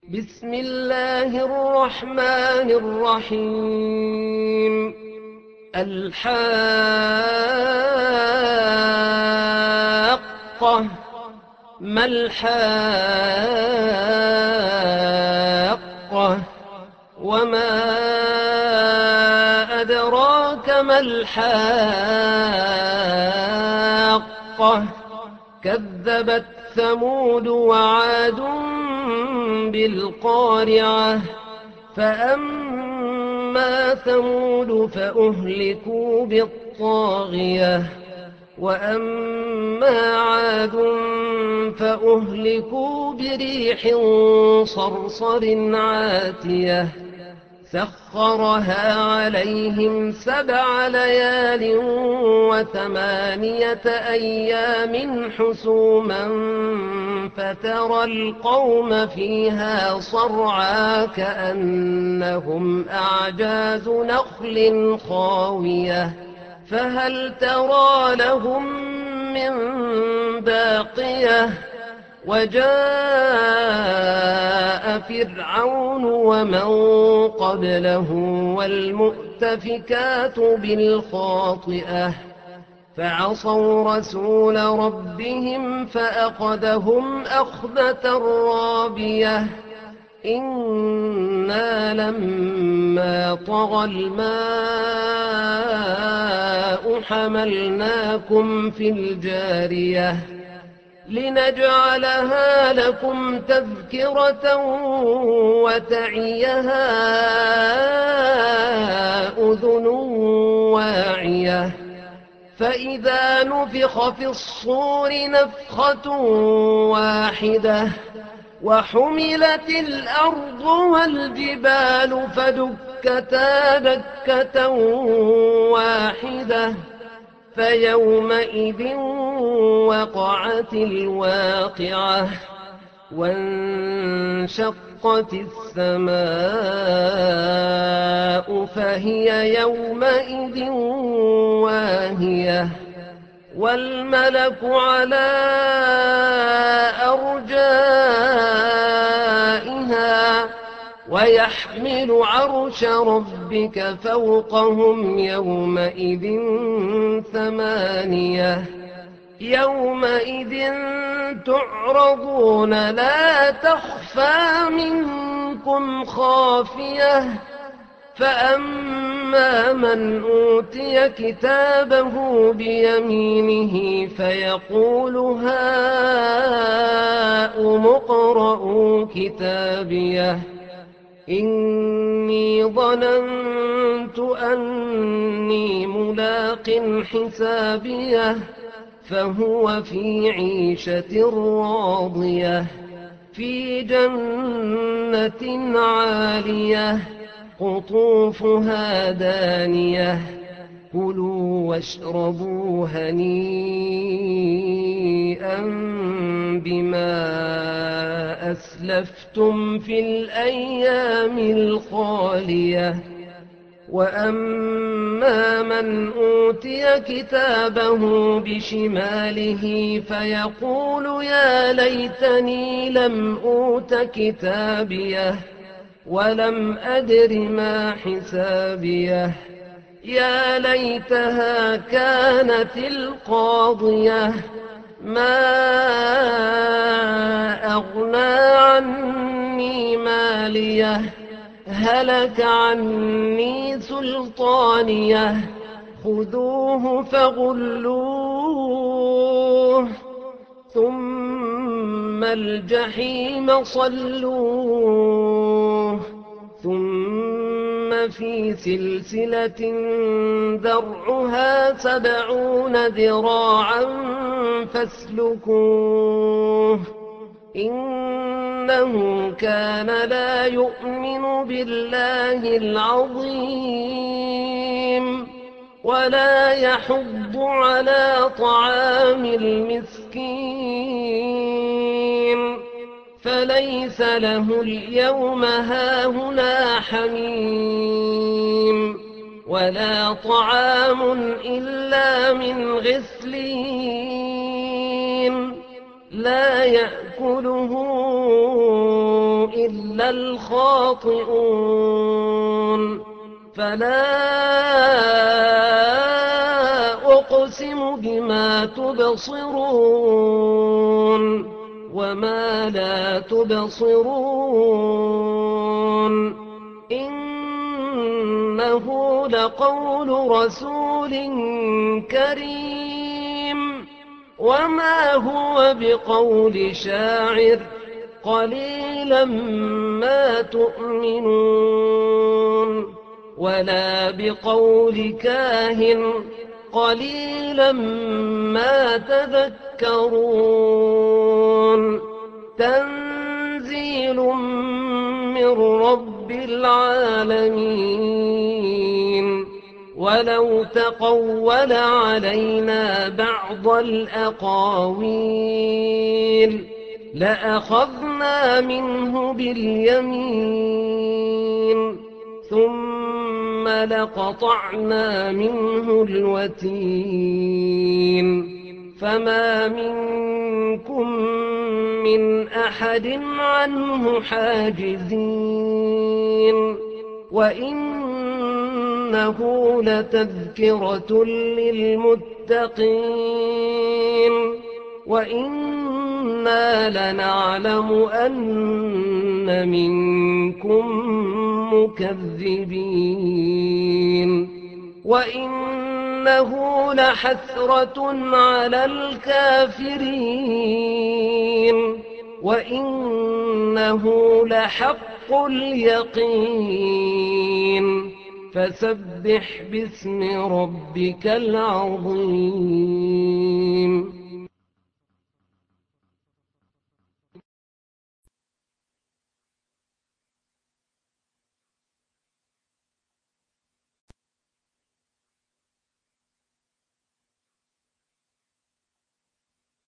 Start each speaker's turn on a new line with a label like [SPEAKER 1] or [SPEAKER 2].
[SPEAKER 1] بسم الله الرحمن الرحيم. الحاقة. ما الحاقة؟ وما أدراك ما الحاقة؟ كذبت ثمود وعاد بالقارعة. فأما ثمود فأهلكوا بالطاغية، وأما عاد فأهلكوا بريح صرصر عاتية سخرها عليهم 7 ليال و8 أيام حسوما فترى القوم فيها صرعى كأنهم أعجاز نخل خاوية فهل ترى لهم من باقية. وجاء فرعون ومن قبله والمؤتفكات بالخاطئة فعصوا رسول ربهم فأخذهم أخذة رابية. إنا لما طغى الماء حملناكم في الجارية لنجعلها لكم تذكرة وتعيها أذن واعية. فإذا نفخ في الصور نفخة واحدة وحملت الأرض والجبال فدكتا دكة واحدة فيومئذ وقعت الواقعة وانشقت السماء فهي يومئذ واهية والملك على أرجائها ويحمل عرش ربك فوقهم يومئذ 8. يومئذ تعرضون لا تخفى منكم خافية. فأما من أوتي كتابه بيمينه فيقول هاؤم اقرءوا كتابيه إني ظننت أني ملاق حسابيه فهو في عيشة راضية في جنة عالية قطوفها دانية كلوا واشربوا هنيئا بما أسلفتم في الأيام الخالية. وأما من أوتي كتابه بشماله فيقول يا ليتني لم أوت كتابيه ولم أدر ما حسابيه يا ليتها كانت القاضية ما أغنى عني ماليه هلك عني سلطانيه خذوه فغلوه ثم الجحيم صلوه ثم في سلسلة ذرعها 70 ذراعا فاسلكوه إنه كان لا يؤمن بالله العظيم ولا يحض على طعام المسكين فليس له اليوم هاهنا حميم ولا طعام إلا من غسلين لا يأكله إلا الخاطئون فلا أقسم بما تبصرون وما لا تبصرون إنه لقول رسول كريم وما هو بقول شاعر قليلا ما تؤمنون ولا بقول كاهن قليلا ما تذكرون تنزيل من رب العالمين ولو تقول علينا بعض الأقاويل لأخذنا منه باليمين ثم لقطعنا منه الوتين فما منكم من أحد عنه حاجزين وإنه لتذكرة للمتقين وإنا لنعلم أن منكم مكذبين وإنه لحسرة على الكافرين وإنه لحق اليقين فسبح باسم ربك العظيم